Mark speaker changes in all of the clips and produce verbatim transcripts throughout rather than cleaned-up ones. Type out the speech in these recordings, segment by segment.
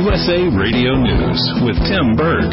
Speaker 1: U S A Radio News with Tim Berg.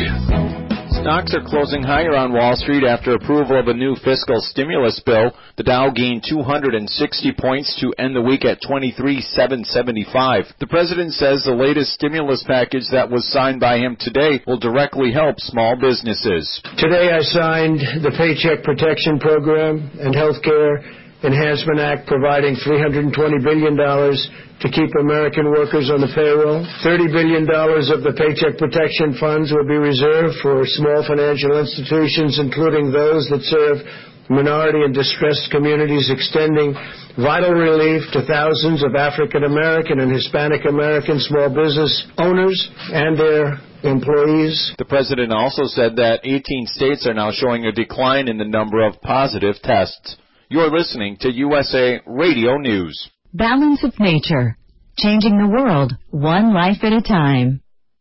Speaker 2: Stocks are closing higher on Wall Street after approval of a new fiscal stimulus bill. The Dow gained two hundred sixty points to end the week at twenty-three thousand seven hundred seventy-five. The president says the latest stimulus package that was signed by him today will directly help small businesses.
Speaker 3: Today I signed the Paycheck Protection Program and Healthcare Enhancement Act, providing three hundred twenty billion dollars to keep American workers on the payroll. thirty billion dollars of the Paycheck Protection Funds will be reserved for small financial institutions, including those that serve minority and distressed communities, extending vital relief to thousands of African American and Hispanic American small business owners and their employees.
Speaker 2: The president also said that eighteen states are now showing a decline in the number of positive tests. You're listening to U S A Radio News.
Speaker 4: Balance of Nature, changing the world one life at a time.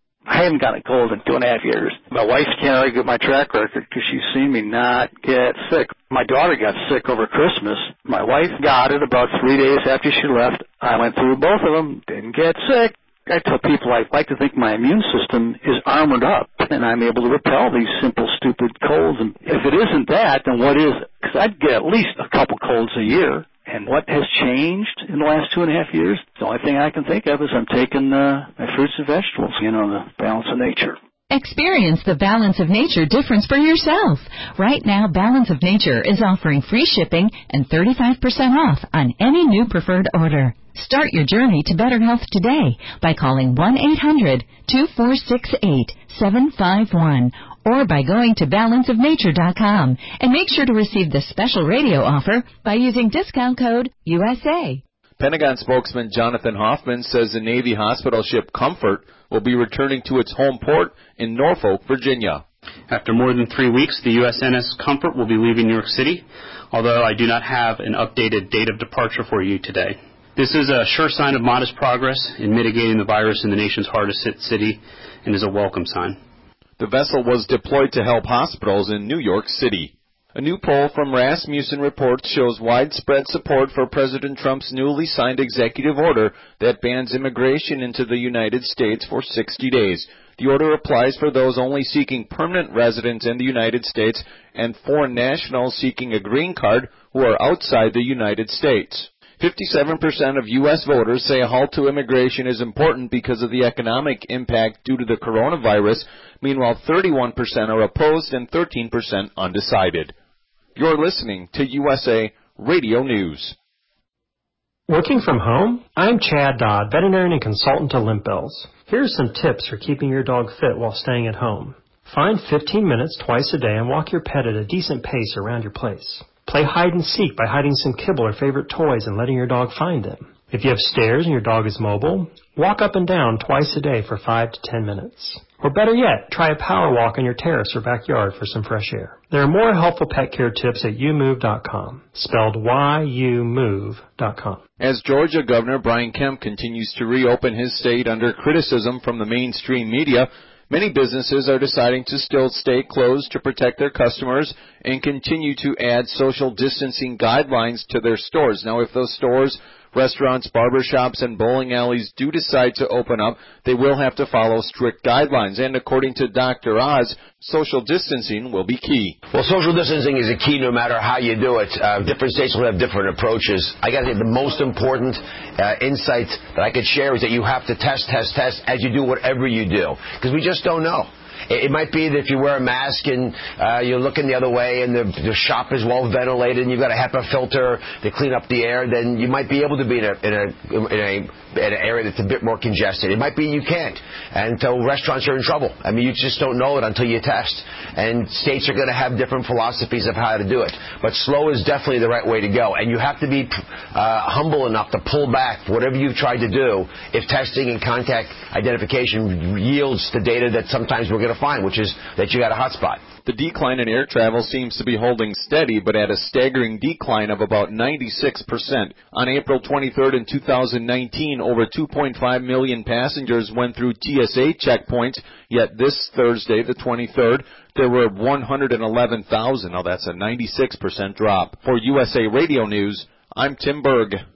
Speaker 5: I haven't gotten a cold in two and a half years. My wife can't argue with my track record because she's seen me not get sick. My daughter got sick over Christmas. My wife got it about three days after she left. I went through both of them, didn't get sick. I tell people I like to think my immune system is armored up, and I'm able to repel these simple, stupid colds. And if it isn't that, then what is it? Because I'd get at least a couple colds a year. And what has changed in the last two and a half years? The only thing I can think of is I'm taking uh, my fruits and vegetables, you know, the balance of nature.
Speaker 4: Experience the Balance of Nature difference for yourself. Right now, Balance of Nature is offering free shipping and thirty-five percent off on any new preferred order. Start your journey to better health today by calling one eight hundred two four six eight seven five one or by going to balance of nature dot com, and make sure to receive the special radio offer by using discount code U S A.
Speaker 2: Pentagon spokesman Jonathan Hoffman says the Navy hospital ship Comfort will be returning to its home port in Norfolk, Virginia.
Speaker 6: After more than three weeks, the U S N S Comfort will be leaving New York City, although I do not have an updated date of departure for you today. This is a sure sign of modest progress in mitigating the virus in the nation's hardest hit city and is a welcome sign.
Speaker 2: The vessel was deployed to help hospitals in New York City. A new poll from Rasmussen Reports shows widespread support for President Trump's newly signed executive order that bans immigration into the United States for sixty days. The order applies for those only seeking permanent residence in the United States and foreign nationals seeking a green card who are outside the United States. fifty-seven percent of U S voters say a halt to immigration is important because of the economic impact due to the coronavirus. Meanwhile, thirty-one percent are opposed and thirteen percent undecided. You're listening to U S A Radio News.
Speaker 7: Working from home? I'm Chad Dodd, veterinarian and consultant to Limp Bells. Here are some tips for keeping your dog fit while staying at home. Find fifteen minutes twice a day and walk your pet at a decent pace around your place. Play hide and seek by hiding some kibble or favorite toys and letting your dog find them. If you have stairs and your dog is mobile, walk up and down twice a day for five to ten minutes. Or better yet, try a power walk on your terrace or backyard for some fresh air. There are more helpful pet care tips at you move dot com, spelled Y U move dot com.
Speaker 2: As Georgia Governor Brian Kemp continues to reopen his state under criticism from the mainstream media, many businesses are deciding to still stay closed to protect their customers and continue to add social distancing guidelines to their stores. Now, if those stores, restaurants, barbershops, and bowling alleys do decide to open up, they will have to follow strict guidelines. And according to Doctor Oz, social distancing will be key.
Speaker 8: Well, social distancing is a key no matter how you do it. Uh, different states will have different approaches. I got to think the most important uh, insight that I could share is that you have to test, test, test as you do whatever you do, because we just don't know. It might be that if you wear a mask and uh, you're looking the other way and the, the shop is well ventilated and you've got a HEPA filter to clean up the air, then you might be able to be in a in a in a in an area that's a bit more congested. It might be you can't, and so restaurants are in trouble. I mean, you just don't know it until you test. And states are going to have different philosophies of how to do it. But slow is definitely the right way to go, and you have to be uh, humble enough to pull back whatever you've tried to do if testing and contact identification yields the data that sometimes we're going to find, which is that you got a hot spot.
Speaker 2: The decline in air travel seems to be holding steady, but at a staggering decline of about ninety-six percent. On April twenty-third in two thousand nineteen, over two point five million passengers went through T S A checkpoints, yet this Thursday, the twenty-third, there were one hundred eleven thousand. Now that's a ninety-six percent drop. For U S A Radio News, I'm Tim Berg.